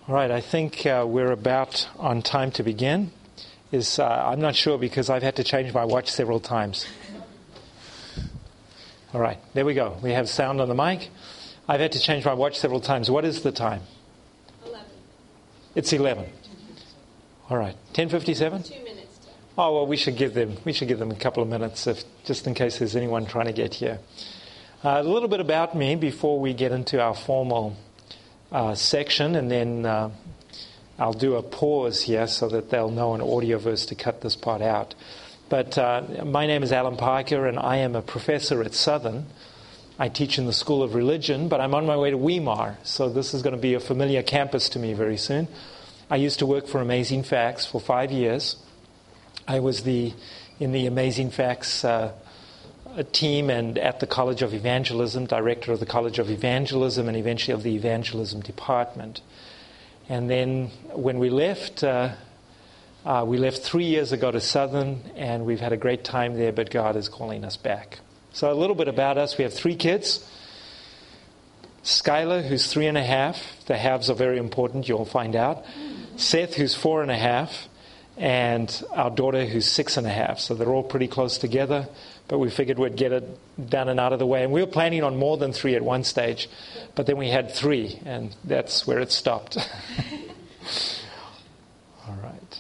All right, I think we're about on time to begin. I'm not sure because I've had to change my watch several times. All right, there we go. We have sound on the mic. I've had to change my watch several times. What is the time? 11. It's 11. All right, 10:57? 2 minutes. Oh, well, we should give them a couple of minutes just in case there's anyone trying to get here. A little bit about me before we get into our formal section, and then I'll do a pause here so that they'll know an audio verse to cut this part out. But my name is Alan Parker, and I am a professor at Southern. I teach in the School of Religion, but I'm on my way to Weimar, so this is going to be a familiar campus to me very soon. I used to work for Amazing Facts for 5 years. I was in the Amazing Facts team and at the College of Evangelism, director of the College of Evangelism, and eventually of the Evangelism Department. And then when we left 3 years ago to Southern, and we've had a great time there, but God is calling us back. So a little bit about us. We have 3 kids. Skylar, who's 3.5. The halves are very important, you'll find out. Seth, who's 4.5. And our daughter, who's 6.5. So they're all pretty close together. But we figured we'd get it done and out of the way. And we were planning on more than 3 at one stage. But then we had 3, and that's where it stopped. All right.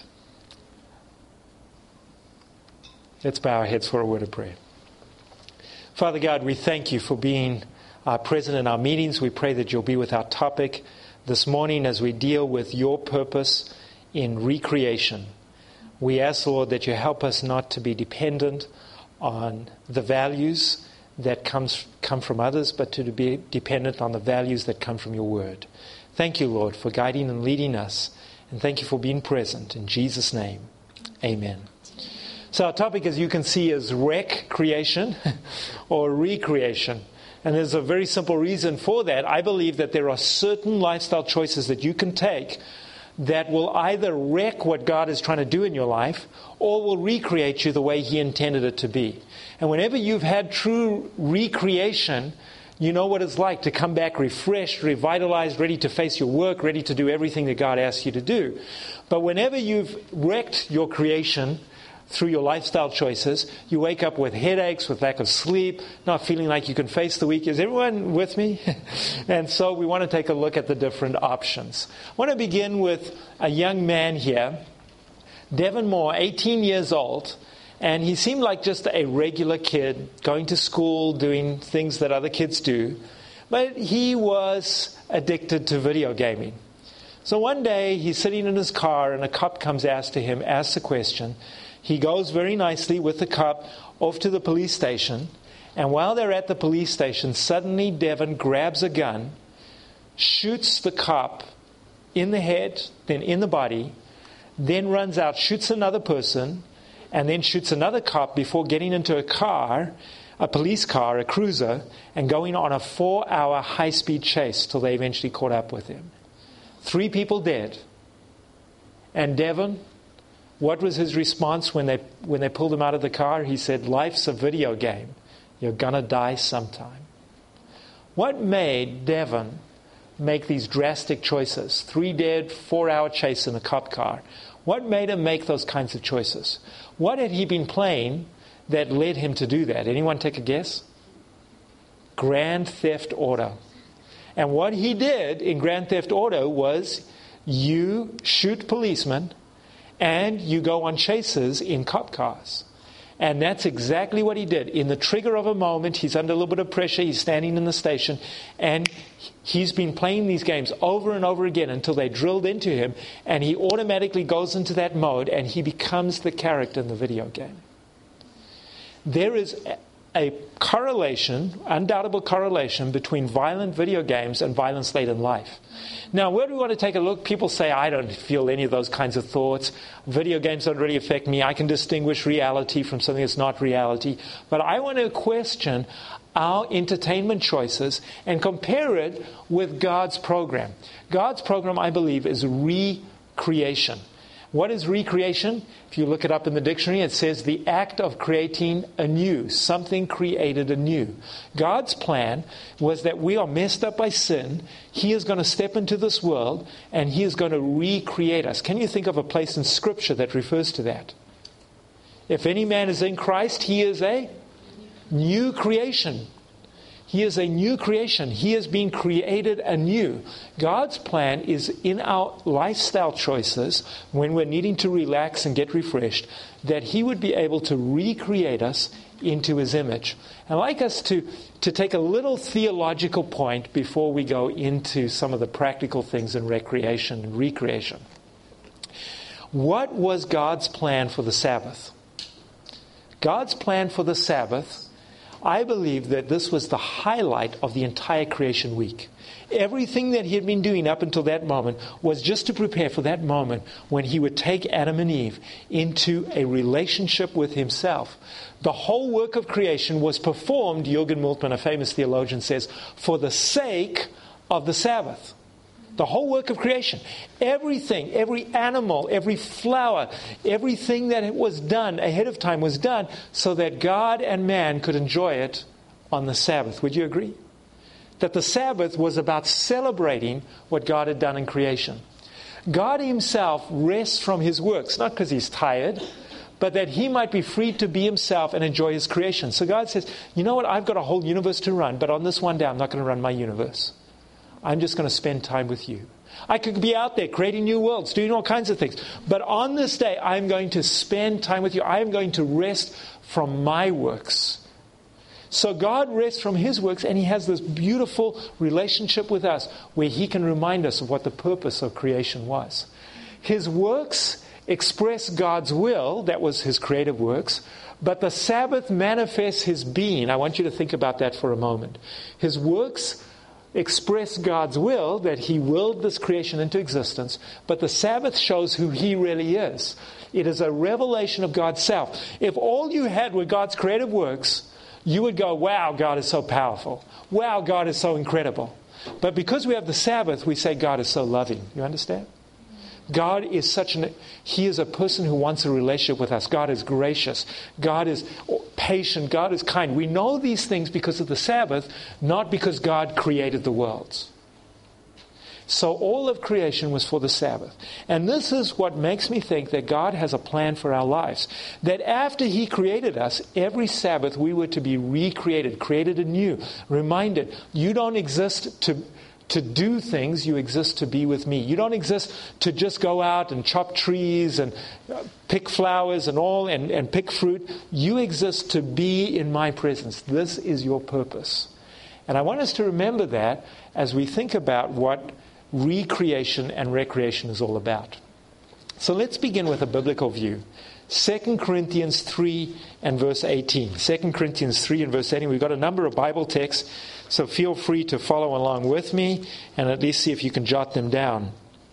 Let's bow our heads for a word of prayer. Father God, we thank you for being present in our meetings. We pray that you'll be with our topic this morning as we deal with your purpose in recreation. We ask, Lord, that you help us not to be dependent on the values that come from others, but to be dependent on the values that come from your word. Thank you, Lord, for guiding and leading us. And thank you for being present. In Jesus' name, amen. So our topic, as you can see, is recreation or recreation. And there's a very simple reason for that. I believe that there are certain lifestyle choices that you can take that will either wreck what God is trying to do in your life or will recreate you the way He intended it to be. And whenever you've had true recreation, you know what it's like to come back refreshed, revitalized, ready to face your work, ready to do everything that God asks you to do. But whenever you've wrecked your creation through your lifestyle choices, you wake up with headaches, with lack of sleep, not feeling like you can face the week. Is everyone with me? And so we want to take a look at the different options. I want to begin with a young man here, Devin Moore, 18 years old, and he seemed like just a regular kid, going to school, doing things that other kids do, but he was addicted to video gaming. So one day he's sitting in his car and a cop comes asks the question. He goes very nicely with the cop off to the police station. And while they're at the police station, suddenly Devin grabs a gun, shoots the cop in the head, then in the body, then runs out, shoots another person, and then shoots another cop before getting into a car, a police car, a cruiser, and going on a 4-hour high-speed chase till they eventually caught up with him. 3 people dead. And Devin, what was his response when they pulled him out of the car? He said, "Life's a video game. You're going to die sometime." What made Devin make these drastic choices? 3 dead, 4-hour chase in a cop car. What made him make those kinds of choices? What had he been playing that led him to do that? Anyone take a guess? Grand Theft Auto. And what he did in Grand Theft Auto was you shoot policemen and you go on chases in cop cars. And that's exactly what he did. In the trigger of a moment, he's under a little bit of pressure, he's standing in the station, and he's been playing these games over and over again until they drilled into him, and he automatically goes into that mode, and he becomes the character in the video game. There is a correlation, undoubtable correlation, between violent video games and violence late in life. Now, where do we want to take a look? People say, I don't feel any of those kinds of thoughts. Video games don't really affect me. I can distinguish reality from something that's not reality. But I want to question our entertainment choices and compare it with God's program. God's program, I believe, is recreation. What is recreation? If you look it up in the dictionary, it says the act of creating anew, something created anew. God's plan was that we are messed up by sin. He is going to step into this world and He is going to recreate us. Can you think of a place in Scripture that refers to that? If any man is in Christ, he is a new creation. He is a new creation. He has been created anew. God's plan is in our lifestyle choices, when we're needing to relax and get refreshed, that He would be able to recreate us into His image. I'd like us to take a little theological point before we go into some of the practical things in recreation and recreation. What was God's plan for the Sabbath? God's plan for the Sabbath, I believe that this was the highlight of the entire creation week. Everything that He had been doing up until that moment was just to prepare for that moment when He would take Adam and Eve into a relationship with Himself. The whole work of creation was performed, Jürgen Moltmann, a famous theologian, says, for the sake of the Sabbath. The whole work of creation. Everything, every animal, every flower, everything that was done ahead of time was done so that God and man could enjoy it on the Sabbath. Would you agree? That the Sabbath was about celebrating what God had done in creation. God Himself rests from His works, not because He's tired, but that He might be free to be Himself and enjoy His creation. So God says, you know what, I've got a whole universe to run, but on this one day I'm not going to run my universe. I'm just going to spend time with you. I could be out there creating new worlds, doing all kinds of things. But on this day, I'm going to spend time with you. I am going to rest from my works. So God rests from His works, and He has this beautiful relationship with us where He can remind us of what the purpose of creation was. His works express God's will. That was His creative works. But the Sabbath manifests His being. I want you to think about that for a moment. His works express God's will, that He willed this creation into existence, but the Sabbath shows who He really is. It is a revelation of God's self. If all you had were God's creative works, you would go, wow, God is so powerful. Wow, God is so incredible. But because we have the Sabbath, we say God is so loving. You understand? God is He is a person who wants a relationship with us. God is gracious. God is patient. God is kind. We know these things because of the Sabbath, not because God created the worlds. So all of creation was for the Sabbath. And this is what makes me think that God has a plan for our lives. That after He created us, every Sabbath we were to be recreated, created anew, reminded, you don't exist to do things, you exist to be with me. You don't exist to just go out and chop trees and pick flowers and pick fruit. You exist to be in my presence. This is your purpose. And I want us to remember that as we think about what recreation and recreation is all about. So let's begin with a biblical view. 2 Corinthians 3 and verse 18. 2 Corinthians 3 and verse 18. We've got a number of Bible texts, so feel free to follow along with me and at least see if you can jot them down.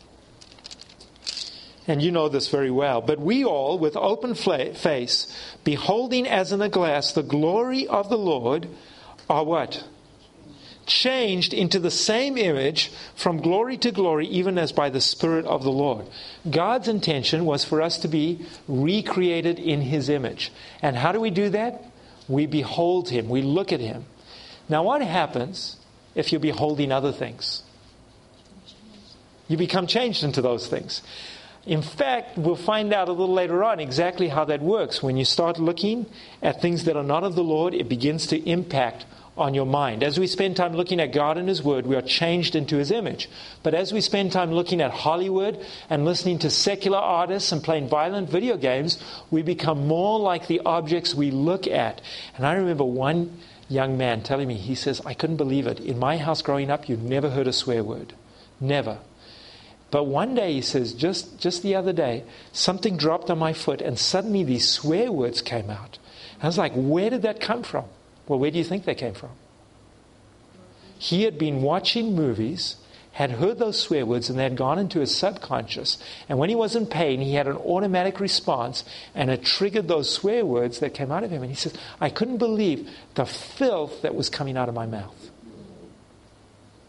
And you know this very well. But we all, with open face, beholding as in a glass the glory of the Lord, are what? Changed into the same image from glory to glory, even as by the Spirit of the Lord. God's intention was for us to be recreated in His image. And how do we do that? We behold Him. We look at Him. Now what happens if you're beholding other things? You become changed into those things. In fact, we'll find out a little later on exactly how that works. When you start looking at things that are not of the Lord, it begins to impact on your mind. As we spend time looking at God and His Word, we are changed into His image. But as we spend time looking at Hollywood and listening to secular artists and playing violent video games, we become more like the objects we look at. And I remember one young man telling me, he says, I couldn't believe it. In my house growing up, you never heard a swear word. Never. But one day, he says, just the other day, something dropped on my foot and suddenly these swear words came out. I was like, where did that come from? Well, where do you think they came from? He had been watching movies, had heard those swear words, and they had gone into his subconscious. And when he was in pain, he had an automatic response, and it triggered those swear words that came out of him. And he says, I couldn't believe the filth that was coming out of my mouth.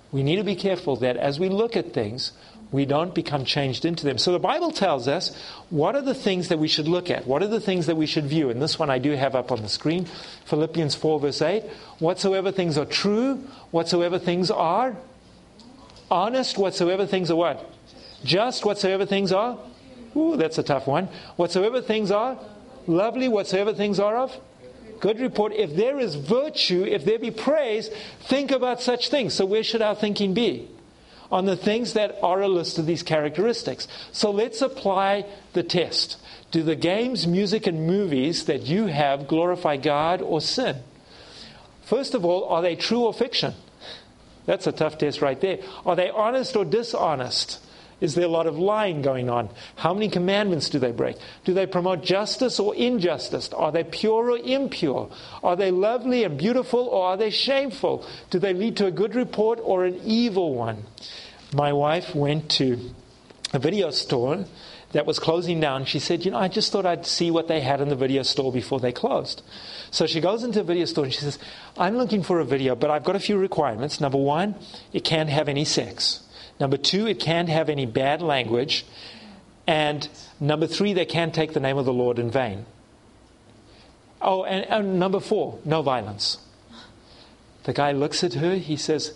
We need to be careful that as we look at things, we don't become changed into them. So the Bible tells us what are the things that we should look at? What are the things that we should view? And this one I do have up on the screen. Philippians 4 verse 8. Whatsoever things are true, whatsoever things are honest, whatsoever things are what? Just, whatsoever things are? Ooh, that's a tough one. Whatsoever things are lovely, whatsoever things are of good report. If there is virtue, if there be praise, think about such things. So where should our thinking be? On the things that are a list of these characteristics. So let's apply the test. Do the games, music, and movies that you have glorify God or sin? First of all, are they true or fiction? That's a tough test right there. Are they honest or dishonest? Is there a lot of lying going on? How many commandments do they break? Do they promote justice or injustice? Are they pure or impure? Are they lovely and beautiful or are they shameful? Do they lead to a good report or an evil one? My wife went to a video store that was closing down. She said, I just thought I'd see what they had in the video store before they closed. So she goes into a video store and she says, I'm looking for a video, but I've got a few requirements. Number one, it can't have any sex. Number two, it can't have any bad language. And number three, they can't take the name of the Lord in vain. Oh, and number four, no violence. The guy looks at her, he says,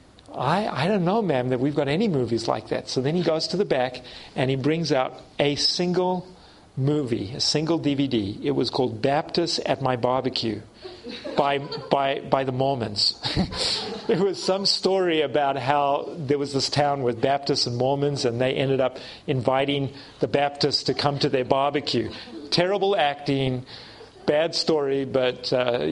I don't know, ma'am, that we've got any movies like that. So then he goes to the back and he brings out a single movie, a single DVD. It was called Baptist at My Barbecue by the Mormons. There was some story about how there was this town with Baptists and Mormons and they ended up inviting the Baptists to come to their barbecue. Terrible acting, bad story, but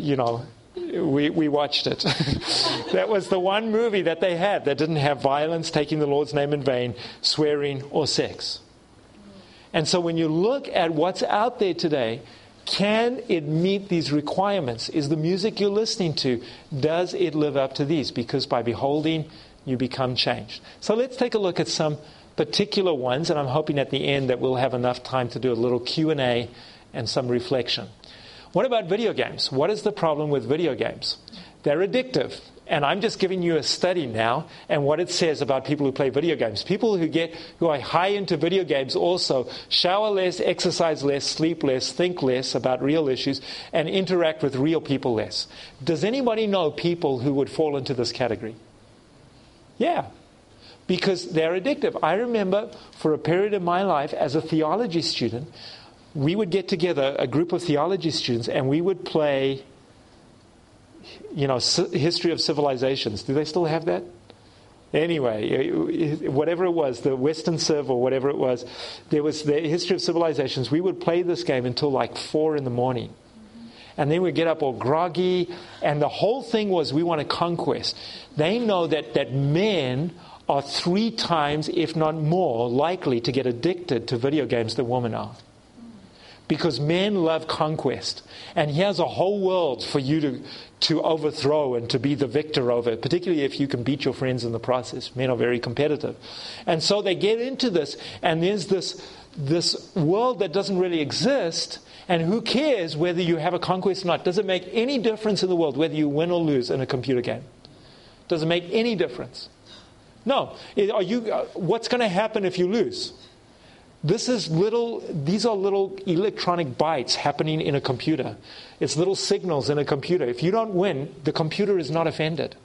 we watched it. That was the one movie that they had that didn't have violence, taking the Lord's name in vain, swearing, or sex. And so when you look at what's out there today, can it meet these requirements? Is the music you're listening to, does it live up to these? Because by beholding, you become changed. So let's take a look at some particular ones, and I'm hoping at the end that we'll have enough time to do a little Q&A and some reflection. What about video games? What is the problem with video games? They're addictive. And I'm just giving you a study now and what it says about people who play video games. People who are high into video games also shower less, exercise less, sleep less, think less about real issues, and interact with real people less. Does anybody know people who would fall into this category? Yeah. Because they're addictive. I remember for a period of my life as a theology student, we would get together, a group of theology students, and we would play History of Civilizations. Do they still have that? Anyway, whatever it was, the Western Civ or whatever it was, there was the History of Civilizations. We would play this game until like 4 a.m. And then we'd get up all groggy. And the whole thing was we want to conquest. They know that men are 3 times, if not more, likely to get addicted to video games than women are. Because men love conquest. And here's a whole world for you to overthrow and to be the victor over, particularly if you can beat your friends in the process. Men are very competitive. And so they get into this, and there's this world that doesn't really exist, and who cares whether you have a conquest or not? Does it make any difference in the world whether you win or lose in a computer game? Does it make any difference? No. What's going to happen if you lose? These are little electronic bytes happening in a computer. It's little signals in a computer. If you don't win, the computer is not offended.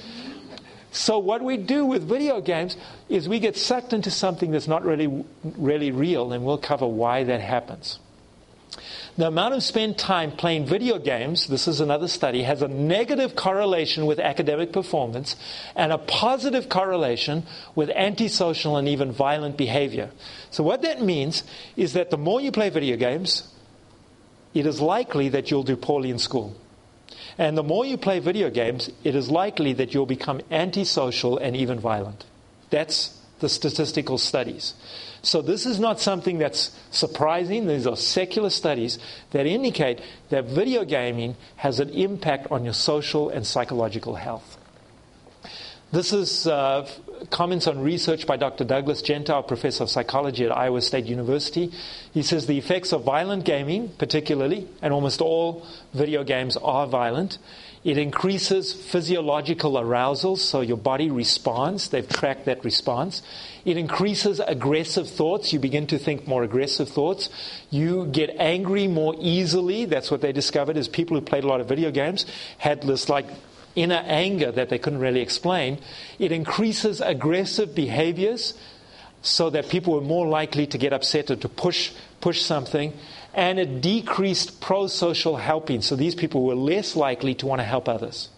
So what we do with video games is we get sucked into something that's not really real, and we'll cover why that happens. The amount of spent time playing video games, this is another study, has a negative correlation with academic performance and a positive correlation with antisocial and even violent behavior. So what that means is that the more you play video games, it is likely that you'll do poorly in school. And the more you play video games, it is likely that you'll become antisocial and even violent. That's the statistical studies. So this is not something that's surprising. These are secular studies that indicate that video gaming has an impact on your social and psychological health. This is comments on research by Dr. Douglas Gentile, professor of psychology at Iowa State University. He says the effects of violent gaming, particularly, and almost all video games are violent, It increases physiological arousal, so your body responds. They've tracked that response. It increases aggressive thoughts. You begin to think more aggressive thoughts. You get angry more easily. That's what they discovered, is people who played a lot of video games had this like inner anger that they couldn't really explain. It increases aggressive behaviors so that people were more likely to get upset or to push something. And it decreased pro-social helping. So these people were less likely to want to help others.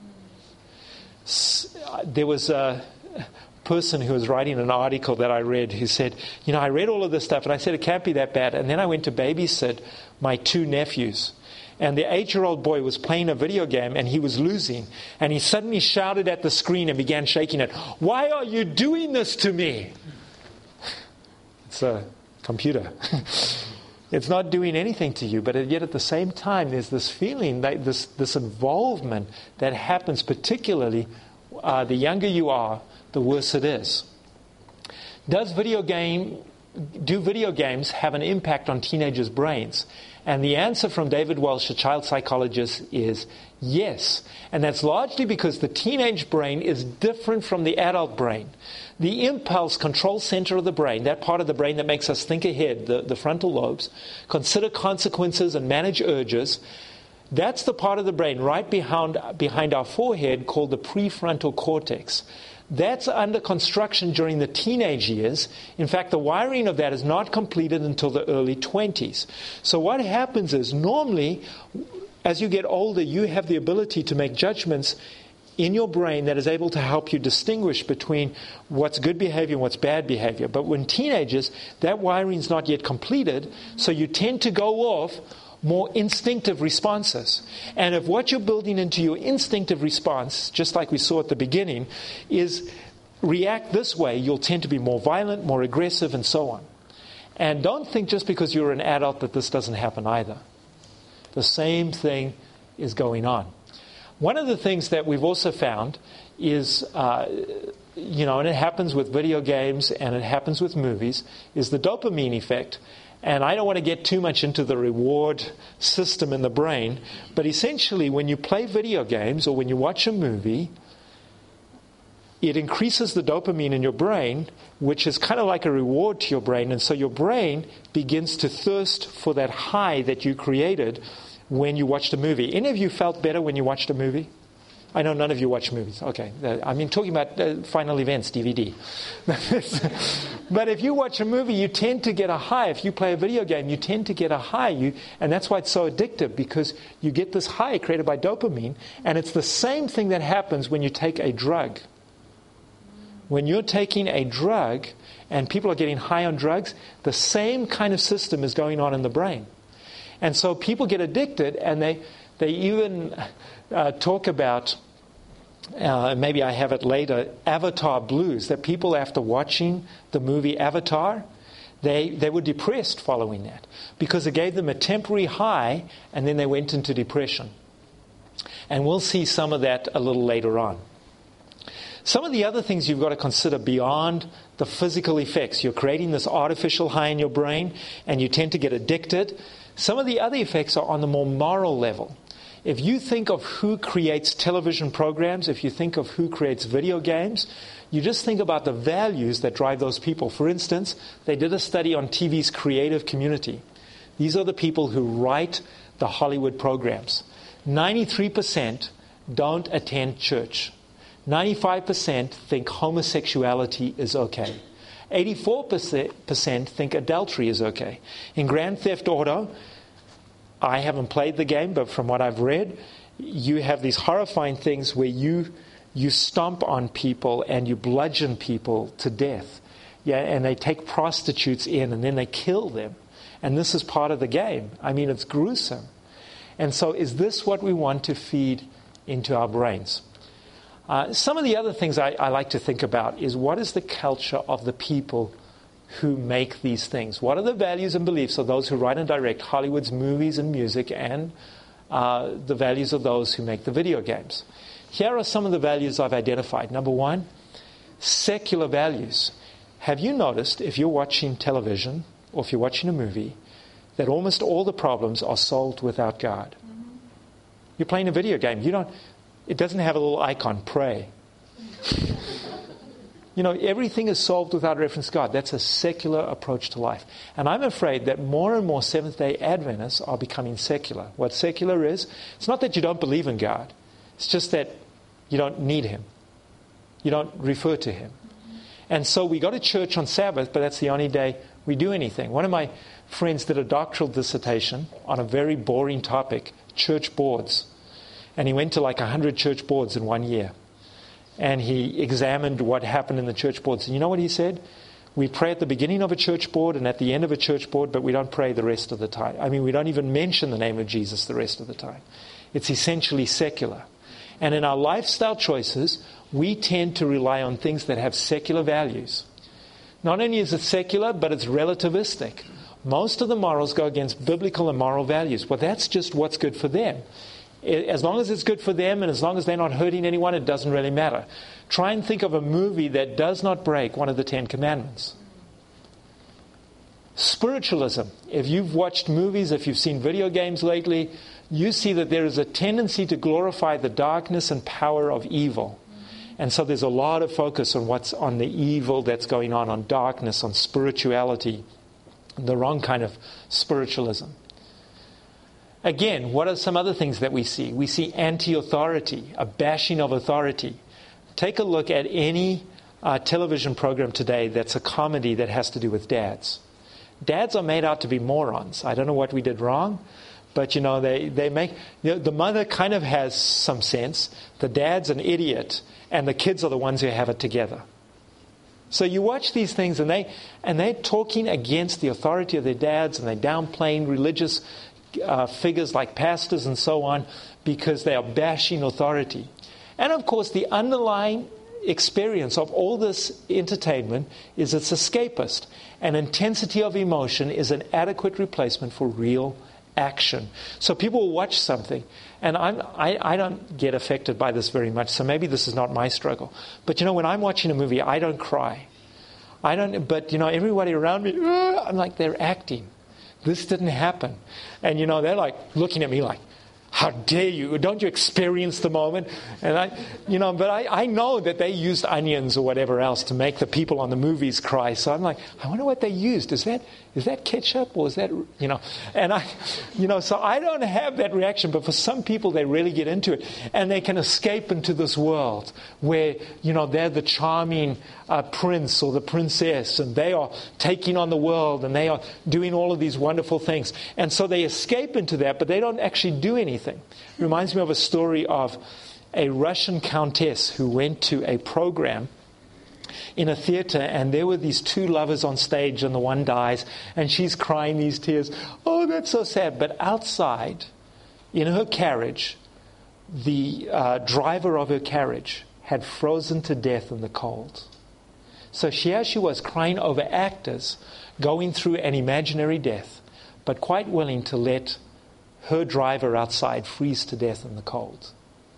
There was a person who was writing an article that I read who said, I read all of this stuff and I said it can't be that bad. And then I went to babysit my 2 nephews. And the 8-year-old boy was playing a video game and he was losing. And he suddenly shouted at the screen and began shaking it. "Why are you doing this to me?" It's a computer. It's not doing anything to you, but yet at the same time, there's this feeling, that this involvement that happens, particularly the younger you are, the worse it is. Do video games have an impact on teenagers' brains? And the answer from David Welsh, a child psychologist, is yes. And that's largely because the teenage brain is different from the adult brain. The impulse control center of the brain, that part of the brain that makes us think ahead, the frontal lobes, consider consequences and manage urges, that's the part of the brain right behind our forehead called the prefrontal cortex. That's under construction during the teenage years. In fact, the wiring of that is not completed until the early 20s. So what happens is, normally, as you get older, you have the ability to make judgments in your brain that is able to help you distinguish between what's good behavior and what's bad behavior. But when teenagers, that wiring is not yet completed, so you tend to go off more instinctive responses. And if what you're building into your instinctive response, just like we saw at the beginning, is react this way, you'll tend to be more violent, more aggressive, and so on. And don't think just because you're an adult that this doesn't happen either. The same thing is going on. One of the things that we've also found is, and it happens with video games and it happens with movies, is the dopamine effect. And I don't want to get too much into the reward system in the brain, but essentially when you play video games or when you watch a movie, it increases the dopamine in your brain, which is kind of like a reward to your brain. And so your brain begins to thirst for that high that you created when you watched a movie. Any of you felt better when you watched a movie? I know none of you watch movies. Okay. Talking about Final Events, DVD. But if you watch a movie, you tend to get a high. If you play a video game, you tend to get a high. And that's why it's so addictive, because you get this high created by dopamine. And it's the same thing that happens when you take a drug. When you're taking a drug and people are getting high on drugs, the same kind of system is going on in the brain. And so people get addicted, and they even talk about, maybe I have it later, Avatar blues, that people after watching the movie Avatar, they were depressed following that because it gave them a temporary high and then they went into depression. And we'll see some of that a little later on. Some of the other things you've got to consider beyond the physical effects. You're creating this artificial high in your brain and you tend to get addicted. Some of the other effects are on the more moral level. If you think of who creates television programs, if you think of who creates video games, you just think about the values that drive those people. For instance, they did a study on TV's creative community. These are the people who write the Hollywood programs. 93% don't attend church. 95% think homosexuality is okay. 84% think adultery is okay. In Grand Theft Auto, I haven't played the game, but from what I've read, you have these horrifying things where you stomp on people and you bludgeon people to death. Yeah, and they take prostitutes in and then they kill them. And this is part of the game. I mean, it's gruesome. And so is this what we want to feed into our brains? Some of the other things I like to think about is, what is the culture of the people who make these things? What are the values and beliefs of those who write and direct Hollywood's movies and music, and the values of those who make the video games? Here are some of the values I've identified. Number one, secular values. Have you noticed, if you're watching television or if you're watching a movie, that almost all the problems are solved without God? You're playing a video game. It doesn't have a little icon, pray. Everything is solved without reference to God. That's a secular approach to life. And I'm afraid that more and more Seventh-day Adventists are becoming secular. What secular is, it's not that you don't believe in God. It's just that you don't need Him. You don't refer to Him. And so we go to church on Sabbath, but that's the only day we do anything. One of my friends did a doctoral dissertation on a very boring topic, church boards. And he went to like 100 church boards in 1 year. And he examined what happened in the church boards. And you know what he said? We pray at the beginning of a church board and at the end of a church board, but we don't pray the rest of the time. I mean, we don't even mention the name of Jesus the rest of the time. It's essentially secular. And in our lifestyle choices, we tend to rely on things that have secular values. Not only is it secular, but it's relativistic. Most of the morals go against biblical and moral values. Well, that's just what's good for them. As long as it's good for them and as long as they're not hurting anyone, it doesn't really matter. Try and think of a movie that does not break one of the 10 Commandments. Spiritualism. If you've watched movies, if you've seen video games lately, you see that there is a tendency to glorify the darkness and power of evil. And so there's a lot of focus on what's on the evil that's going on darkness, on spirituality, the wrong kind of spiritualism. Again, what are some other things that we see? We see anti-authority, a bashing of authority. Take a look at any television program today that's a comedy that has to do with dads. Dads are made out to be morons. I don't know what we did wrong, but they make... the mother kind of has some sense. The dad's an idiot, and the kids are the ones who have it together. So you watch these things, and they're talking against the authority of their dads, and they're downplaying religious figures like pastors and so on because they are bashing authority. And of course, the underlying experience of all this entertainment is it's escapist. And intensity of emotion is an adequate replacement for real action. So people will watch something, and I don't get affected by this very much, so maybe this is not my struggle. But when I'm watching a movie, I don't cry. But everybody around me, I'm like, they're acting. This didn't happen. And they're like looking at me like, how dare you? Don't you experience the moment? And I know that they used onions or whatever else to make the people on the movies cry. So I'm like, I wonder what they used. Is that ketchup or is that, And so I don't have that reaction. But for some people, they really get into it. And they can escape into this world where, they're the charming prince or the princess. And they are taking on the world. And they are doing all of these wonderful things. And so they escape into that, but they don't actually do anything. It reminds me of a story of a Russian countess who went to a program in a theater, and there were these two lovers on stage, and the one dies, and she's crying these tears. Oh, that's so sad. But outside, in her carriage, the driver of her carriage had frozen to death in the cold. So she was crying over actors going through an imaginary death, but quite willing to let her driver outside freeze to death in the cold.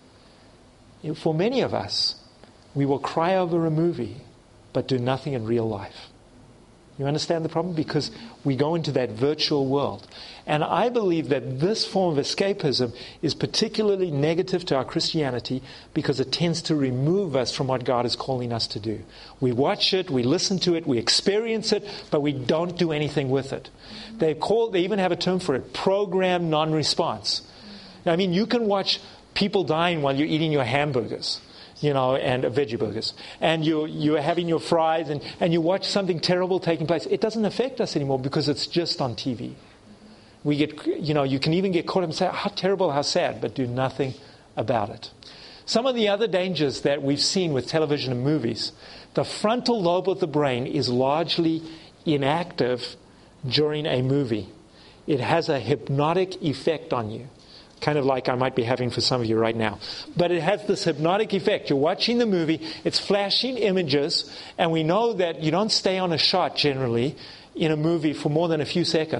For many of us, we will cry over a movie, but do nothing in real life. You understand the problem? Because we go into that virtual world. And I believe that this form of escapism is particularly negative to our Christianity because it tends to remove us from what God is calling us to do. We watch it, we listen to it, we experience it, but we don't do anything with it. They even have a term for it, programmed non-response. I mean, you can watch people dying while you're eating your hamburgers. And veggie burgers. And you're having your fries and you watch something terrible taking place. It doesn't affect us anymore because it's just on TV. We get, you can even get caught up and say, how terrible, how sad, but do nothing about it. Some of the other dangers that we've seen with television and movies, the frontal lobe of the brain is largely inactive during a movie. It has a hypnotic effect on you. Kind of like I might be having for some of you right now. But it has this hypnotic effect. You're watching the movie, it's flashing images, and we know that you don't stay on a shot generally in a movie for more than a few seconds.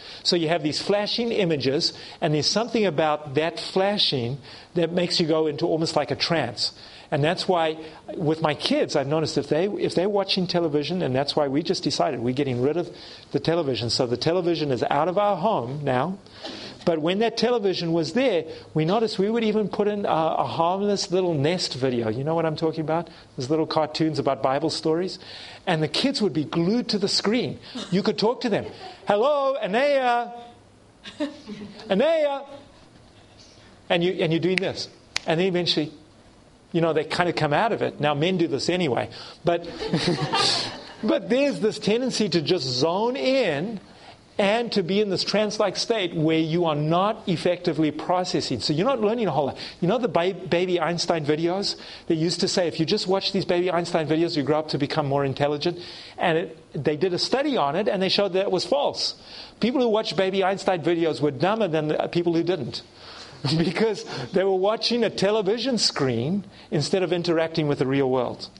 So you have these flashing images, and there's something about that flashing that makes you go into almost like a trance. And that's why with my kids, I've noticed if they're watching television, and that's why we just decided we're getting rid of the television. So the television is out of our home now. But when that television was there, we noticed we would even put in a harmless little Nest video. You know what I'm talking about? Those little cartoons about Bible stories. And the kids would be glued to the screen. You could talk to them. Hello, Anaya. Anaya. And you're doing this. And then eventually, they kind of come out of it. Now, men do this anyway. But there's this tendency to just zone in and to be in this trance-like state where you are not effectively processing. So you're not learning a whole lot. You know the baby Einstein videos? They used to say, if you just watch these baby Einstein videos, you grow up to become more intelligent. And they did a study on it, and they showed that it was false. People who watched baby Einstein videos were dumber than the people who didn't. Because they were watching a television screen instead of interacting with the real world.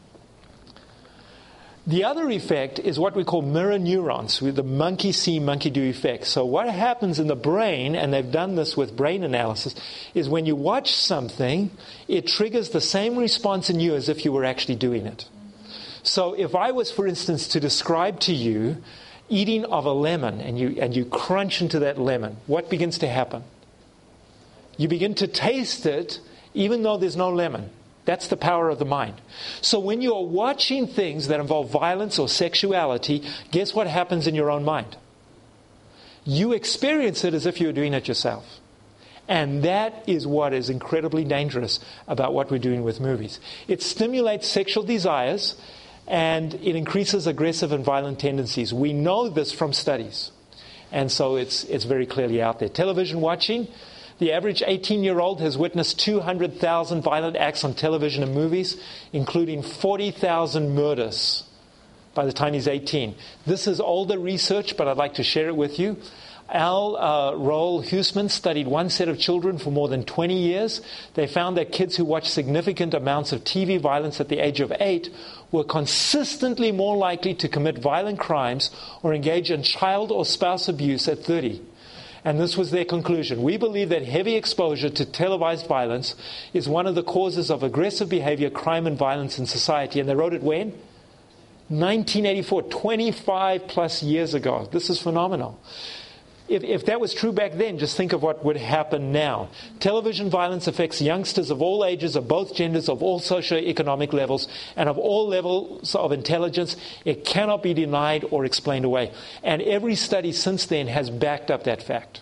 The other effect is what we call mirror neurons, with the monkey see, monkey do effect. So what happens in the brain, and they've done this with brain analysis, is when you watch something, it triggers the same response in you as if you were actually doing it. So if I was, for instance, to describe to you eating of a lemon, and you crunch into that lemon, what begins to happen? You begin to taste it even though there's no lemon. That's the power of the mind. So when you're watching things that involve violence or sexuality, guess what happens in your own mind? You experience it as if you were doing it yourself. And that is what is incredibly dangerous about what we're doing with movies. It stimulates sexual desires and it increases aggressive and violent tendencies. We know this from studies. And so it's very clearly out there. Television watching. The average 18-year-old has witnessed 200,000 violent acts on television and movies, including 40,000 murders by the time he's 18. This is older research, but I'd like to share it with you. Al Roel Huisman studied one set of children for more than 20 years. They found that kids who watched significant amounts of TV violence at the age of 8 were consistently more likely to commit violent crimes or engage in child or spouse abuse at 30. And this was their conclusion. We believe that heavy exposure to televised violence is one of the causes of aggressive behavior, crime, and violence in society. And they wrote it when? 1984, 25 plus years ago. This is phenomenal. If that was true back then, just think of what would happen now. Television violence affects youngsters of all ages, of both genders, of all socioeconomic levels, and of all levels of intelligence. It cannot be denied or explained away. And every study since then has backed up that fact.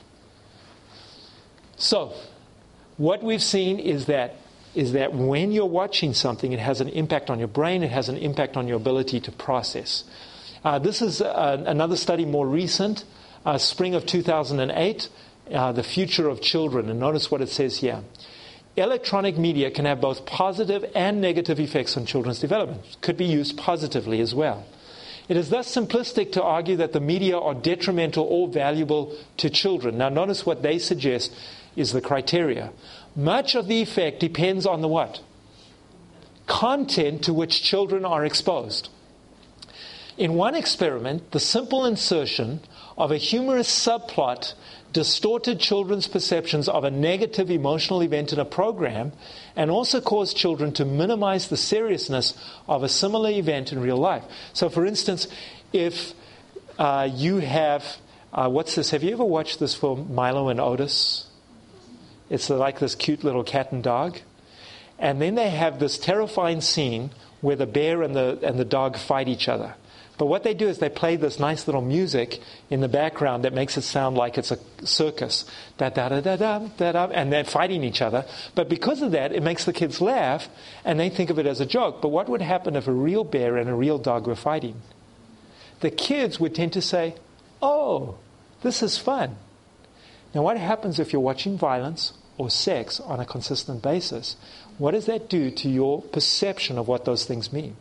So, what we've seen is that when you're watching something, it has an impact on your brain, it has an impact on your ability to process. This is another study more recent. Spring of 2008, The Future of Children. And notice what it says here. Electronic media can have both positive and negative effects on children's development. It could be used positively as well. It is thus simplistic to argue that the media are detrimental or valuable to children. Now notice what they suggest is the criteria. Much of the effect depends on the what? Content to which children are exposed. In one experiment, the simple insertion of a humorous subplot distorted children's perceptions of a negative emotional event in a program and also caused children to minimize the seriousness of a similar event in real life. So, for instance, if you have, what's this? Have you ever watched this film, Milo and Otis? It's like this cute little cat and dog. And then they have this terrifying scene where the bear and the dog fight each other. But what they do is they play this nice little music in the background that makes it sound like it's a circus. Da-da-da-da-da-da, and they're fighting each other. But because of that, it makes the kids laugh, and they think of it as a joke. But what would happen if a real bear and a real dog were fighting? The kids would tend to say, oh, this is fun. Now, what happens if you're watching violence or sex on a consistent basis? What does that do to your perception of what those things mean?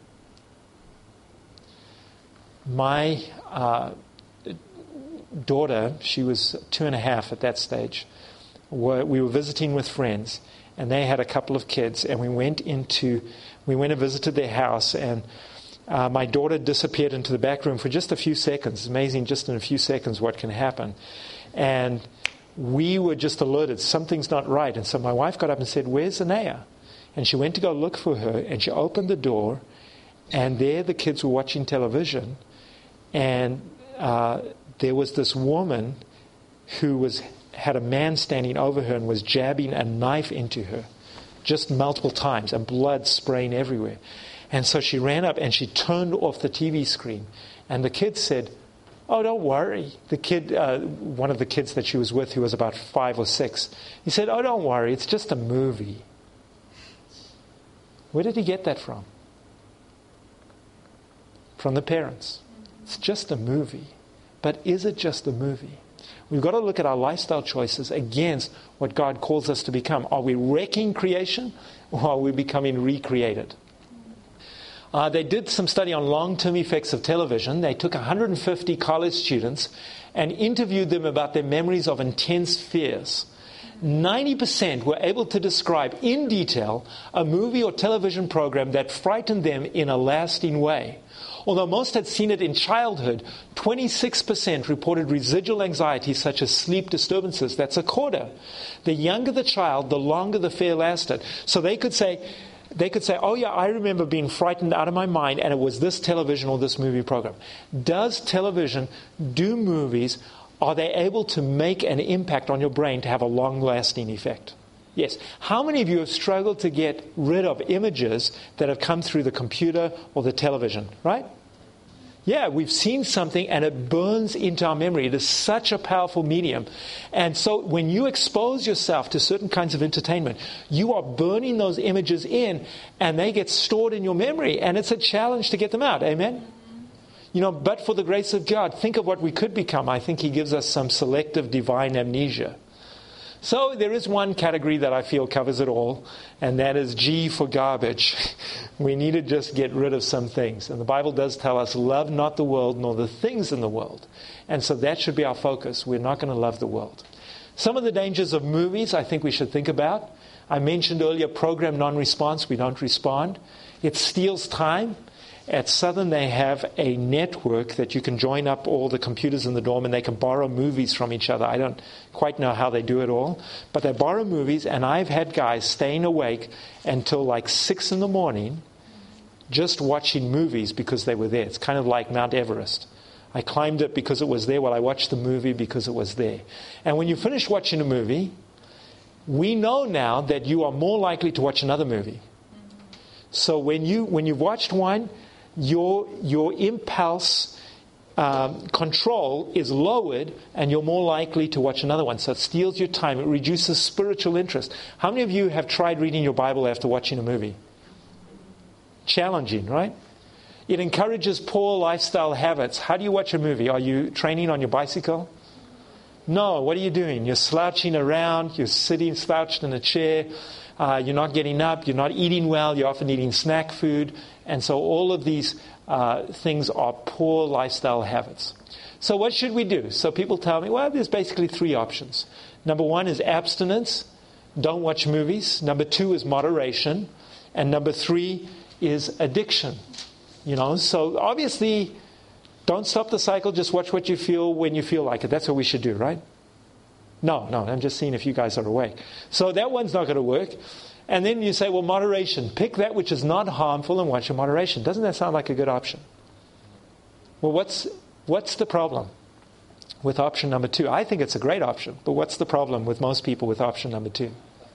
My daughter, she was 2.5 at that stage, we were visiting with friends, and they had a couple of kids, and we went and visited their house, and my daughter disappeared into the back room for just a few seconds. It's amazing just in a few seconds what can happen. And we were just alerted, something's not right. And so my wife got up and said, "Where's Anaya?" And she went to go look for her, and she opened the door, and there the kids were watching television. And there was this woman who had a man standing over her and was jabbing a knife into her, just multiple times, and blood spraying everywhere. And so she ran up and she turned off the TV screen. And the kids said, "Oh, don't worry." The kid, one of the kids that she was with, who was about 5 or 6, he said, "Oh, don't worry, it's just a movie." Where did he get that from? From the parents. It's just a movie. But is it just a movie? We've got to look at our lifestyle choices against what God calls us to become. Are we wrecking creation, or are we becoming recreated? They did some study on long-term effects of television. They took 150 college students and interviewed them about their memories of intense fears. 90% were able to describe in detail a movie or television program that frightened them in a lasting way. Although most had seen it in childhood, 26% reported residual anxiety such as sleep disturbances. That's a quarter. The younger the child, the longer the fear lasted. So they could say, "Oh yeah, I remember being frightened out of my mind, and it was this television or this movie program." Does television, do movies, are they able to make an impact on your brain to have a long-lasting effect? Yes. How many of you have struggled to get rid of images that have come through the computer or the television, right? Yeah, we've seen something and it burns into our memory. It is such a powerful medium. And so when you expose yourself to certain kinds of entertainment, you are burning those images in, and they get stored in your memory, and it's a challenge to get them out. Amen? But for the grace of God, think of what we could become. I think He gives us some selective divine amnesia. So there is one category that I feel covers it all, and that is G for garbage. We need to just get rid of some things. And the Bible does tell us, love not the world nor the things in the world. And so that should be our focus. We're not going to love the world. Some of the dangers of movies I think we should think about. I mentioned earlier program non-response. We don't respond. It steals time. At Southern, they have a network that you can join up all the computers in the dorm, and they can borrow movies from each other. I don't quite know how they do it all, but they borrow movies, and I've had guys staying awake until like 6 in the morning just watching movies because they were there. It's kind of like Mount Everest. I climbed it because it was there, while I watched the movie because it was there. And when you finish watching a movie, we know now that you are more likely to watch another movie. So when you've watched one, your impulse control is lowered, and you're more likely to watch another one. So it steals your time. It reduces spiritual interest. How many of you have tried reading your Bible after watching a movie? Challenging, right? It encourages poor lifestyle habits. How do you watch a movie? Are you training on your bicycle? No. What are you doing? You're slouching around. You're sitting slouched in a chair. You're not getting up. You're not eating well. You're often eating snack food. And so all of these things are poor lifestyle habits. So what should we do? So people tell me, well, there's basically 3 options. Number 1 is abstinence. Don't watch movies. Number 2 is moderation. And number 3 is addiction. So obviously, don't stop the cycle. Just watch what you feel when you feel like it. That's what we should do, right? No, I'm just seeing if you guys are awake. So that one's not going to work. And then you say, well, moderation. Pick that which is not harmful and watch in moderation. Doesn't that sound like a good option? Well, what's the problem with option number 2? I think it's a great option. But what's the problem with most people with option number 2?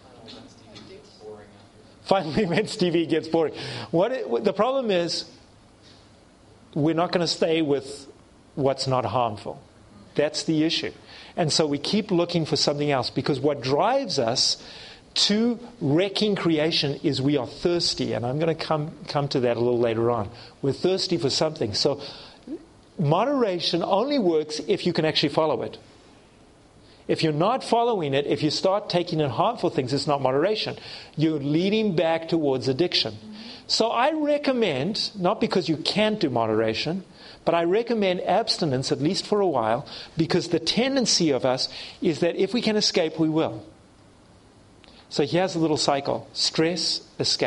Finally, men's TV gets boring. The problem is, we're not going to stay with what's not harmful. That's the issue. And so we keep looking for something else, because what drives us to wrecking creation is we are thirsty. And I'm going to come to that a little later on. We're thirsty for something. So moderation only works if you can actually follow it. If you're not following it, if you start taking in harmful things, it's not moderation. You're leading back towards addiction. So I recommend, not because you can't do moderation, but I recommend abstinence, at least for a while, because the tendency of us is that if we can escape, we will. So here's a little cycle. Stress, escape.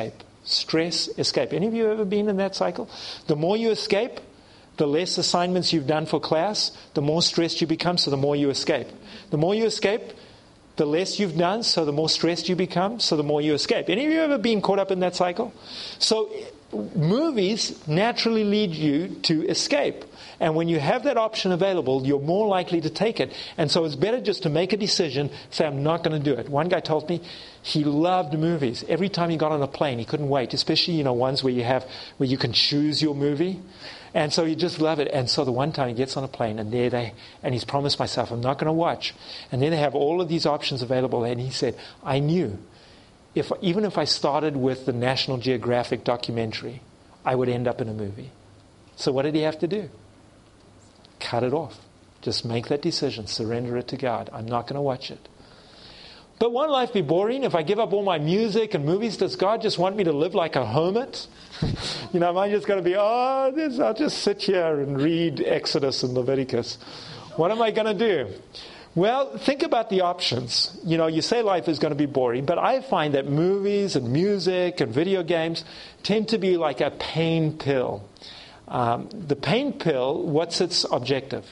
Stress, escape. Any of you ever been in that cycle? The more you escape, the less assignments you've done for class, the more stressed you become, so the more you escape. The more you escape, the less you've done, so the more stressed you become, so the more you escape. Any of you ever been caught up in that cycle? So movies naturally lead you to escape. And when you have that option available, you're more likely to take it. And so it's better just to make a decision, say, I'm not going to do it. One guy told me he loved movies. Every time he got on a plane, he couldn't wait, especially, ones where you can choose your movie. And so you just love it. And so the one time he gets on a plane and and he's promised myself, I'm not going to watch. And then they have all of these options available. And he said, I knew even if I started with the National Geographic documentary, I would end up in a movie. So what did he have to do? Cut it off. Just make that decision. Surrender it to God. I'm not going to watch it. But won't life be boring if I give up all my music and movies? Does God just want me to live like a hermit? Am I just going to be, I'll just sit here and read Exodus and Leviticus. What am I going to do? Well, think about the options. You say life is going to be boring, but I find that movies and music and video games tend to be like a pain pill. The pain pill, what's its objective?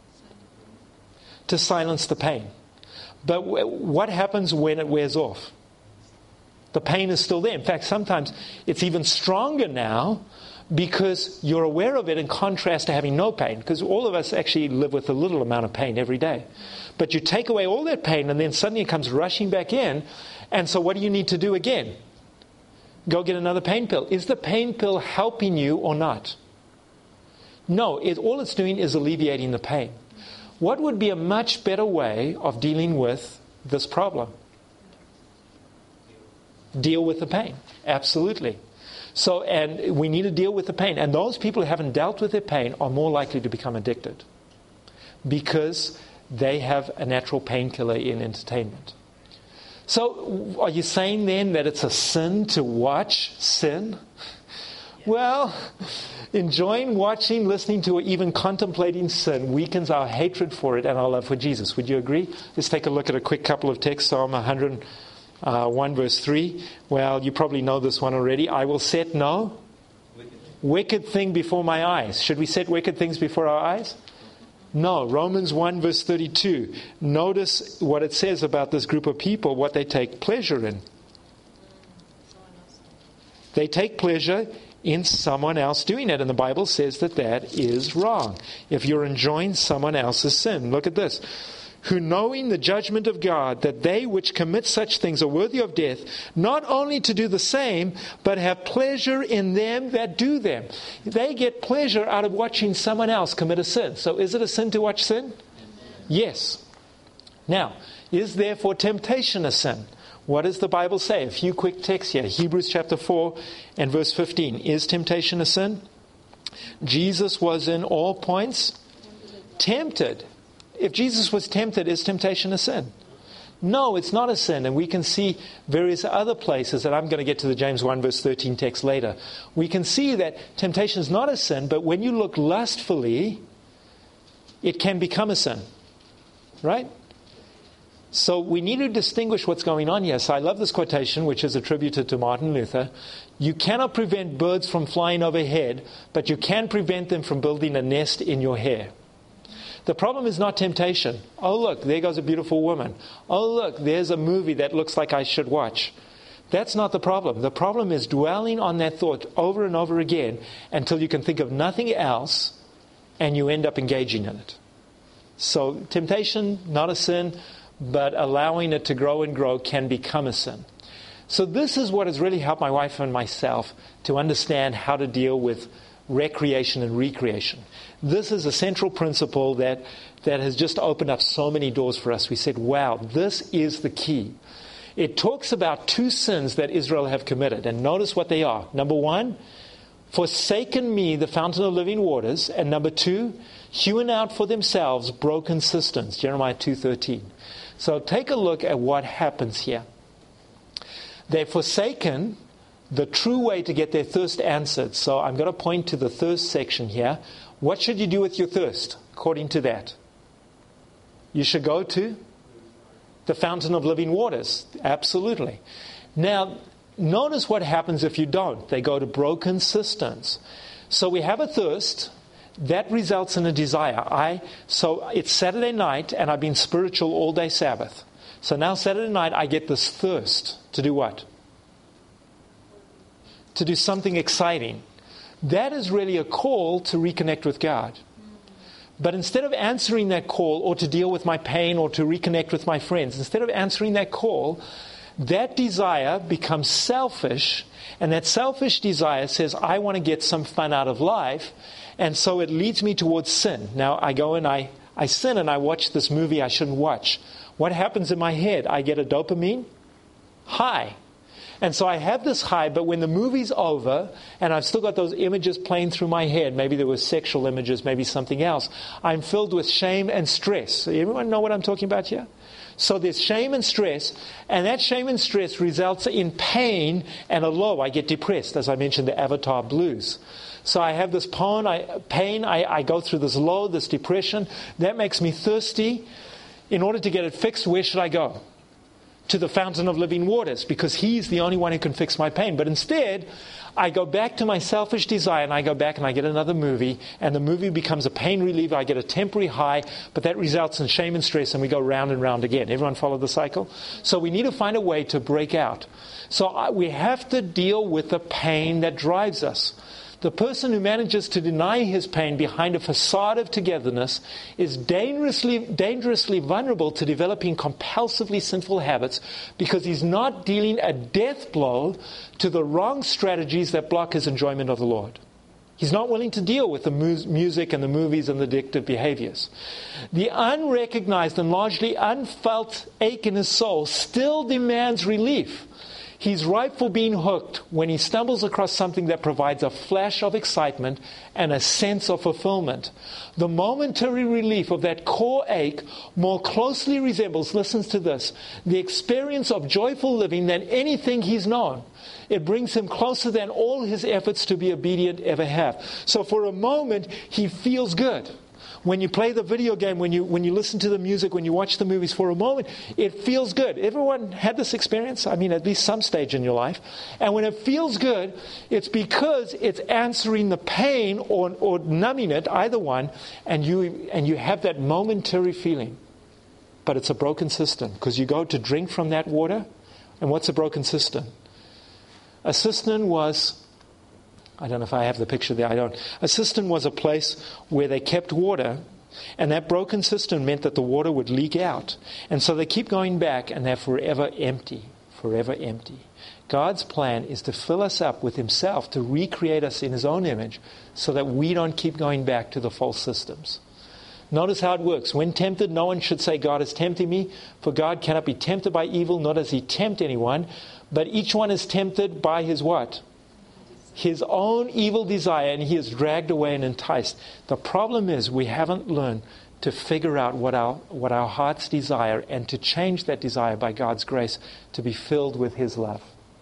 To silence the pain. But what happens when it wears off? The pain is still there. In fact, sometimes it's even stronger now because you're aware of it in contrast to having no pain. Because all of us actually live with a little amount of pain every day. But you take away all that pain and then suddenly it comes rushing back in. And so what do you need to do again? Go get another pain pill. Is the pain pill helping you or not? No, all it's doing is alleviating the pain. What would be a much better way of dealing with this problem? Deal with the pain. Absolutely. So, and we need to deal with the pain. And those people who haven't dealt with their pain are more likely to become addicted because they have a natural painkiller in entertainment. So, are you saying then that it's a sin to watch sin? Well, enjoying, watching, listening to, or even contemplating sin weakens our hatred for it and our love for Jesus. Would you agree? Let's take a look at a quick couple of texts. Psalm 101 verse 3. Well, you probably know this one already. I will set no wicked thing before my eyes. Should we set wicked things before our eyes? No. Romans 1 verse 32. Notice what it says about this group of people, what they take pleasure in. They take pleasure in someone else doing it. And the Bible says that is wrong. If you're enjoying someone else's sin. Look at this. Who knowing the judgment of God, that they which commit such things are worthy of death, not only to do the same, but have pleasure in them that do them. They get pleasure out of watching someone else commit a sin. So is it a sin to watch sin? Yes. Now, is therefore temptation a sin? What does the Bible say? A few quick texts here. Hebrews chapter 4 and verse 15. Is temptation a sin? Jesus was in all points tempted. If Jesus was tempted, is temptation a sin? No, it's not a sin. And we can see various other places, and I'm going to get to the James 1 verse 13 text later. We can see that temptation is not a sin, but when you look lustfully, it can become a sin. Right? So we need to distinguish what's going on here. So I love this quotation, which is attributed to Martin Luther. You cannot prevent birds from flying overhead, but you can prevent them from building a nest in your hair. The problem is not temptation. Oh, look, there goes a beautiful woman. Oh, look, there's a movie that looks like I should watch. That's not the problem. The problem is dwelling on that thought over and over again until you can think of nothing else and you end up engaging in it. So temptation, not a sin, but allowing it to grow and grow can become a sin. So this is what has really helped my wife and myself to understand how to deal with recreation and recreation. This is a central principle that has just opened up so many doors for us. We said, wow, this is the key. It talks about two sins that Israel have committed. And notice what they are. Number one, forsaken me, the fountain of living waters. And number two, hewn out for themselves broken cisterns. Jeremiah 2:13. So take a look at what happens here. They've forsaken the true way to get their thirst answered. So I'm going to point to the thirst section here. What should you do with your thirst according to that? You should go to the fountain of living waters. Absolutely. Now, notice what happens if you don't. They go to broken cisterns. So we have a thirst. That results in a desire. So it's Saturday night and I've been spiritual all day Sabbath. So now Saturday night I get this thirst to do what? To do something exciting. That is really a call to reconnect with God. But instead of answering that call, or to deal with my pain, or to reconnect with my friends, instead of answering that call, that desire becomes selfish, and that selfish desire says, I want to get some fun out of life, and so it leads me towards sin. Now I go and I sin and I watch this movie I shouldn't watch. What happens in my head? I get a dopamine high. And so I have this high, but when the movie's over and I've still got those images playing through my head, maybe there were sexual images, maybe something else, I'm filled with shame and stress. Everyone know what I'm talking about here? So there's shame and stress, and that shame and stress results in pain and a low. I get depressed, as I mentioned, the Avatar blues. So I have this pain, I go through this low, this depression. That makes me thirsty. In order to get it fixed, where should I go? To the fountain of living waters, because He's the only one who can fix my pain. But instead, I go back to my selfish desire, and I go back and I get another movie, and the movie becomes a pain reliever. I get a temporary high, but that results in shame and stress, and we go round and round again. Everyone follow the cycle? So we need to find a way to break out. So we have to deal with the pain that drives us. The person who manages to deny his pain behind a facade of togetherness is dangerously vulnerable to developing compulsively sinful habits, because he's not dealing a death blow to the wrong strategies that block his enjoyment of the Lord. He's not willing to deal with the music and the movies and the addictive behaviors. The unrecognized and largely unfelt ache in his soul still demands relief. He's ripe for being hooked when he stumbles across something that provides a flash of excitement and a sense of fulfillment. The momentary relief of that core ache more closely resembles, listen to this, the experience of joyful living than anything he's known. It brings him closer than all his efforts to be obedient ever have. So for a moment, he feels good. When you play the video game, when you listen to the music, when you watch the movies, for a moment, it feels good. Everyone had this experience? I mean, at least some stage in your life. And when it feels good, it's because it's answering the pain or numbing it, either one, and you have that momentary feeling. But it's a broken cistern, because you go to drink from that water, and what's a broken cistern? A cistern was... I don't know if I have the picture there. I don't. A cistern was a place where they kept water, and that broken cistern meant that the water would leak out. And so they keep going back, and they're forever empty. Forever empty. God's plan is to fill us up with Himself, to recreate us in His own image, so that we don't keep going back to the false systems. Notice how it works. When tempted, no one should say, God is tempting me, for God cannot be tempted by evil, nor does He tempt anyone. But each one is tempted by his what? His own evil desire, and he is dragged away and enticed. The problem is we haven't learned to figure out what our hearts desire, and to change that desire by God's grace to be filled with His love.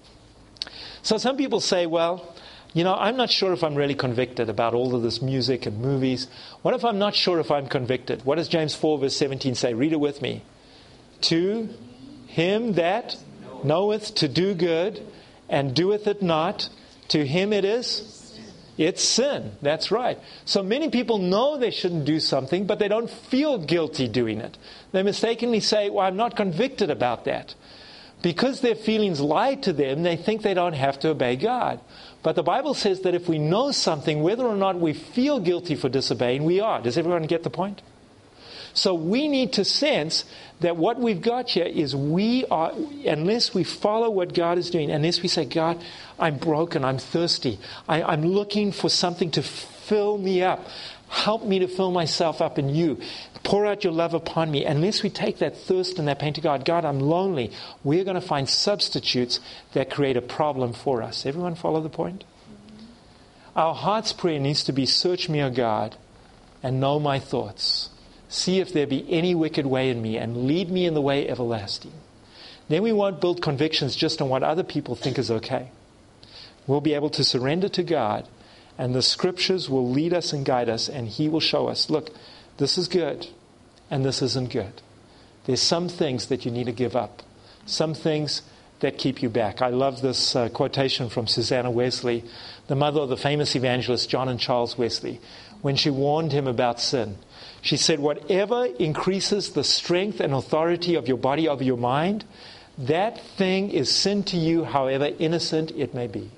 So some people say, well, I'm not sure if I'm really convicted about all of this music and movies. What if I'm not sure if I'm convicted? What does James 4 verse 17 say? Read it with me. To him that knoweth to do good and doeth it not, to him it's sin. That's right. So many people know they shouldn't do something, but they don't feel guilty doing it. They mistakenly say, well, I'm not convicted about that. Because their feelings lie to them, they think they don't have to obey God. But the Bible says that if we know something, whether or not we feel guilty for disobeying, we are. Does everyone get the point? So we need to sense that what we've got here is we are, unless we follow what God is doing, unless we say, God, I'm broken, I'm thirsty, I'm looking for something to fill me up. Help me to fill myself up in you. Pour out your love upon me. Unless we take that thirst and that pain to God, God, I'm lonely, we're going to find substitutes that create a problem for us. Everyone follow the point? Our heart's prayer needs to be, search me, O God, and know my thoughts. See if there be any wicked way in me, and lead me in the way everlasting. Then we won't build convictions just on what other people think is okay. We'll be able to surrender to God, and the Scriptures will lead us and guide us, and He will show us, look, this is good, and this isn't good. There's some things that you need to give up. Some things that keep you back. I love this quotation from Susanna Wesley, the mother of the famous evangelists John and Charles Wesley, when she warned him about sin. She said, whatever increases the strength and authority of your body over your mind, that thing is sin to you, however innocent it may be.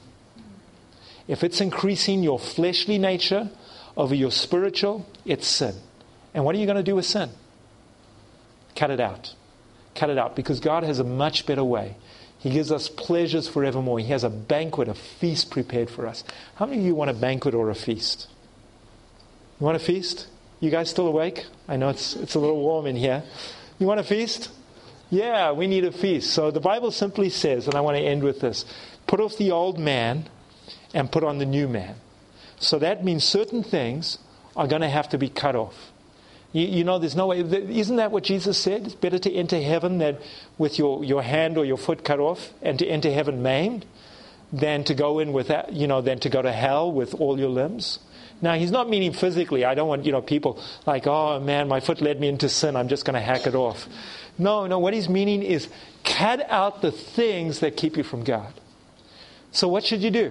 If it's increasing your fleshly nature over your spiritual, it's sin. And what are you going to do with sin? Cut it out. Cut it out, because God has a much better way. He gives us pleasures forevermore. He has a banquet, a feast prepared for us. How many of you want a banquet or a feast? You want a feast? You guys still awake? I know it's a little warm in here. You want a feast? Yeah, we need a feast. So the Bible simply says, and I want to end with this, put off the old man and put on the new man. So that means certain things are going to have to be cut off. You know, there's no way. Isn't that what Jesus said? It's better to enter heaven than with your hand or your foot cut off, and to enter heaven maimed, than to go in with that, than to go to hell with all your limbs. Now, he's not meaning physically. I don't want, people like, oh man, my foot led me into sin, I'm just going to hack it off. No, what he's meaning is cut out the things that keep you from God. So what should you do?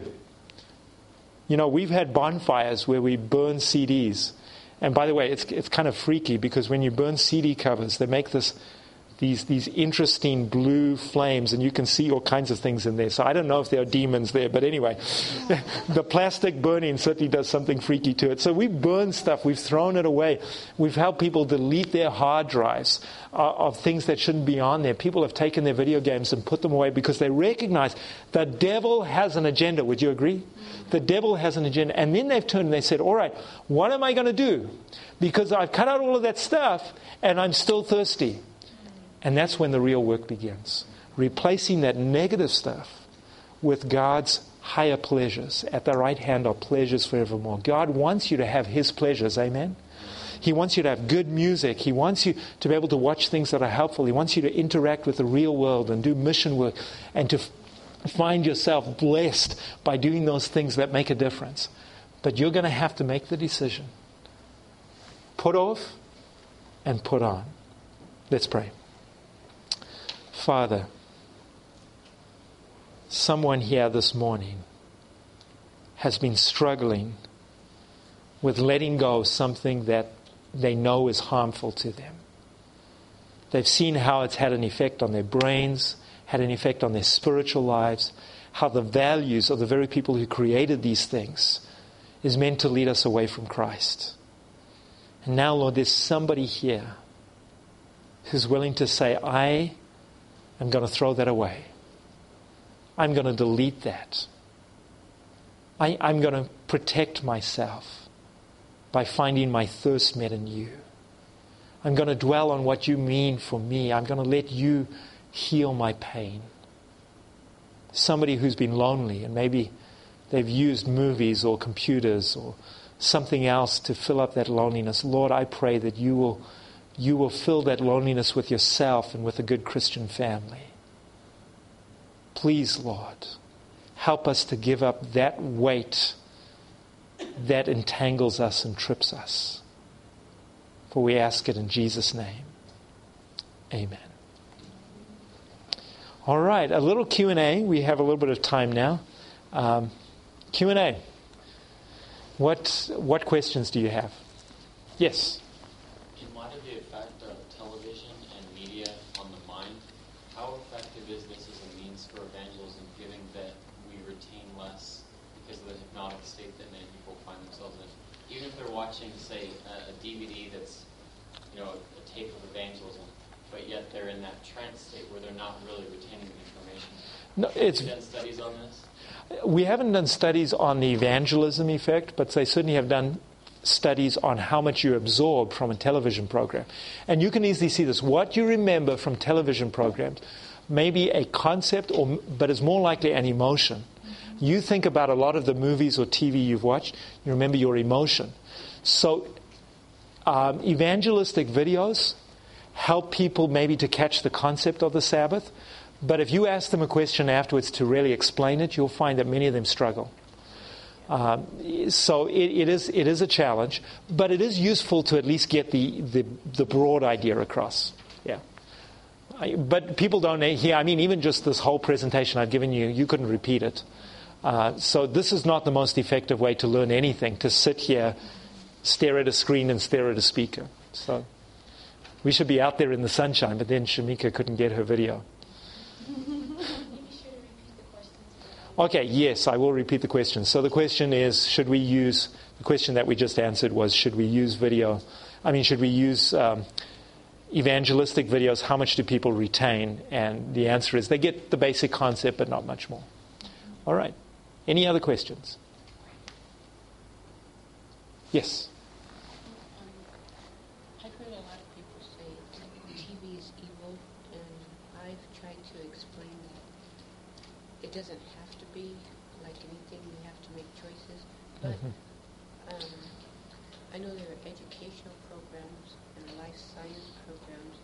We've had bonfires where we burn CDs. And by the way, it's kind of freaky, because when you burn CD covers, they make these interesting blue flames, and you can see all kinds of things in there. So I don't know if there are demons there, but anyway, the plastic burning certainly does something freaky to it. So we burn stuff, we've thrown it away. We've helped people delete their hard drives of things that shouldn't be on there. People have taken their video games and put them away because they recognize the devil has an agenda. Would you agree? The devil has an agenda. And then they've turned and they said, all right, what am I going to do? Because I've cut out all of that stuff and I'm still thirsty. And that's when the real work begins. Replacing that negative stuff with God's higher pleasures. At the right hand are pleasures forevermore. God wants you to have His pleasures. Amen? He wants you to have good music. He wants you to be able to watch things that are helpful. He wants you to interact with the real world and do mission work, and to find yourself blessed by doing those things that make a difference. But you're going to have to make the decision. Put off and put on. Let's pray. Father, someone here this morning has been struggling with letting go of something that they know is harmful to them. They've seen how it's had an effect on their brains, had an effect on their spiritual lives, how the values of the very people who created these things is meant to lead us away from Christ. And now, Lord, there's somebody here who's willing to say, I am going to throw that away. I'm going to delete that. I'm going to protect myself by finding my thirst met in you. I'm going to dwell on what you mean for me. I'm going to let you heal my pain. Somebody who's been lonely, and maybe they've used movies or computers or something else to fill up that loneliness. Lord, I pray that you will fill that loneliness with yourself and with a good Christian family. Please, Lord, help us to give up that weight that entangles us and trips us. For we ask it in Jesus' name. Amen. All right, a little Q&A. We have a little bit of time now. Q&A. What questions do you have? Yes. In light of the effect of television and media on the mind, how effective is this as a means for evangelism, given that we retain less because of the hypnotic state that many people find themselves in? Even if they're watching, say, a DVD that's, a tape of evangelism, but yet they're in that trance state where they're not really retaining the information. No, Have you done studies on this? We haven't done studies on the evangelism effect, but they certainly have done studies on how much you absorb from a television program. And you can easily see this. What you remember from television programs may be a concept, but it's more likely an emotion. You think about a lot of the movies or TV you've watched, you remember your emotion. So evangelistic videos help people maybe to catch the concept of the Sabbath. But if you ask them a question afterwards to really explain it, you'll find that many of them struggle. So it is a challenge, but it is useful to at least get the broad idea across. Yeah. But people don't hear. I mean, even just this whole presentation I've given you, you couldn't repeat it. So this is not the most effective way to learn anything, to sit here, stare at a screen and stare at a speaker. So we should be out there in the sunshine, but then Shamika couldn't get her video. Okay, yes, I will repeat the question. So the question is, the question that we just answered was, should we use evangelistic videos? How much do people retain? And the answer is, they get the basic concept, but not much more. All right. Any other questions? Yes. I've heard a lot of people say TV is evil, and I've tried to explain that it doesn't have to be like anything. You have to make choices. But I know there are educational programs and life science programs.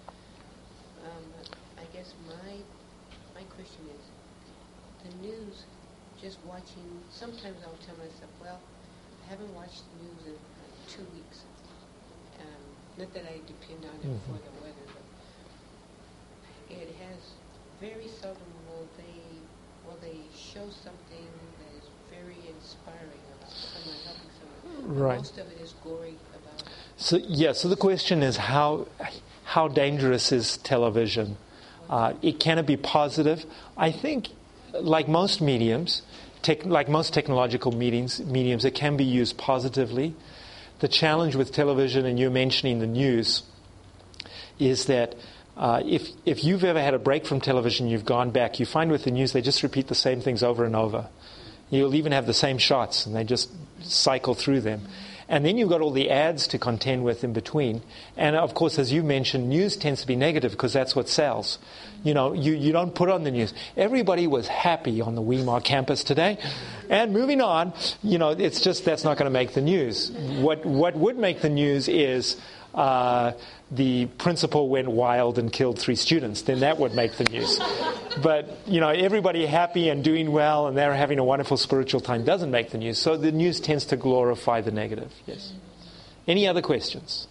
I guess my question is, the news, just watching, sometimes I'll tell myself, well, I haven't watched the news in 2 weeks. Not that I depend on it for the weather, but it has very seldom will they show something that is very inspiring about someone helping someone. Right. Most of it is gory about. So the question is, how dangerous is television? Can it be positive? I think, like most mediums, like most technological mediums, it can be used positively. The challenge with television, and you're mentioning the news, is that if you've ever had a break from television, you've gone back, you find with the news they just repeat the same things over and over. You'll even have the same shots, and they just cycle through them. And then you've got all the ads to contend with in between. And of course, as you mentioned, news tends to be negative because that's what sells. You know, you don't put on the news. Everybody was happy on the Weimar campus today. And moving on, you know, it's just that's not going to make the news. What would make the news is the principal went wild and killed 3 students. Then that would make the news. But, you know, everybody happy and doing well and they're having a wonderful spiritual time doesn't make the news. So the news tends to glorify the negative. Yes. Any other questions?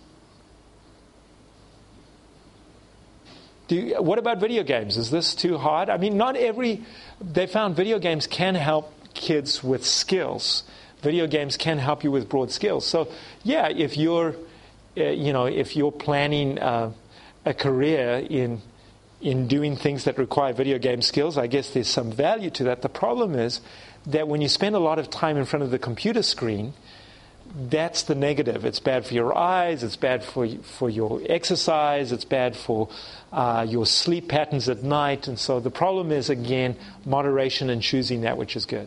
What about video games? Is this too hard? I mean, they found video games can help kids with skills. Video games can help you with broad skills. So, yeah, if you're planning a career in doing things that require video game skills, I guess there's some value to that. The problem is that when you spend a lot of time in front of the computer screen, that's the negative. It's bad for your eyes, it's bad for your exercise, it's bad for your sleep patterns at night. And so the problem is, again, moderation and choosing that which is good.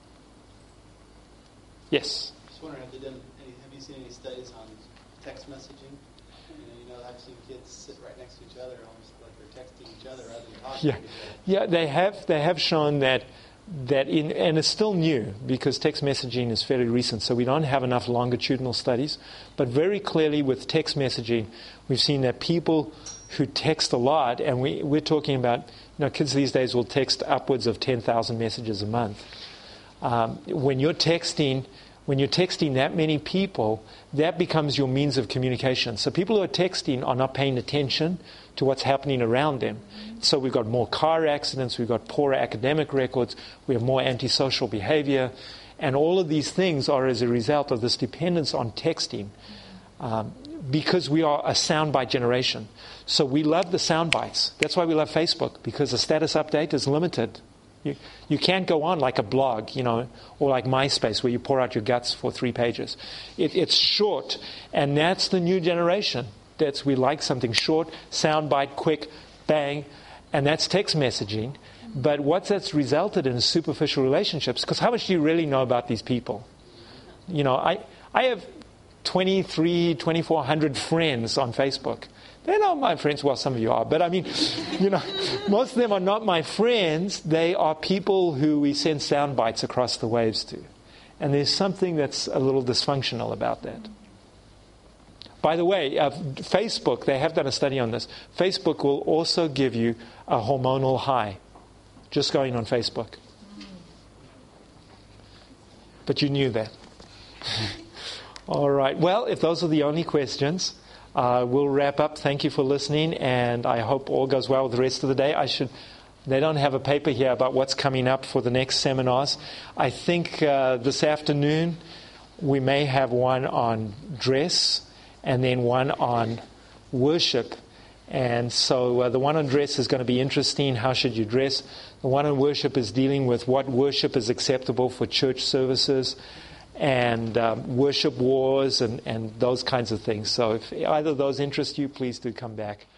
Yes? Just wondering, have you seen any studies on text messaging? I've seen kids sit right next to each other, almost like they're texting each other rather than talking to each other. Yeah, they have shown that and it's still new because text messaging is fairly recent, so we don't have enough longitudinal studies. But very clearly with text messaging, we've seen that people who text a lot, and we're talking about, kids these days will text upwards of 10,000 messages a month. When you're texting that many people, that becomes your means of communication. So people who are texting are not paying attention to what's happening around them. So we've got more car accidents, we've got poorer academic records, we have more antisocial behavior, and all of these things are as a result of this dependence on texting. Because we are a soundbite generation. So we love the sound bites. That's why we love Facebook, because the status update is limited. You can't go on like a blog, or like MySpace where you pour out your guts for 3 pages. It's short, and that's the new generation. We like something short, soundbite, quick, bang, and that's text messaging. But what that's resulted in is superficial relationships, because how much do you really know about these people? I have 2,400 friends on Facebook. They're not my friends. Well, some of you are. But I mean, most of them are not my friends. They are people who we send sound bites across the waves to. And there's something that's a little dysfunctional about that. By the way, Facebook, they have done a study on this. Facebook will also give you a hormonal high just going on Facebook. But you knew that. All right. Well, if those are the only questions, We'll wrap up. Thank you for listening, and I hope all goes well with the rest of the day. They don't have a paper here about what's coming up for the next seminars. I think this afternoon we may have one on dress and then one on worship. And so the one on dress is going to be interesting. How should you dress? The one on worship is dealing with what worship is acceptable for church services and worship wars and those kinds of things. So if either of those interest you, please do come back.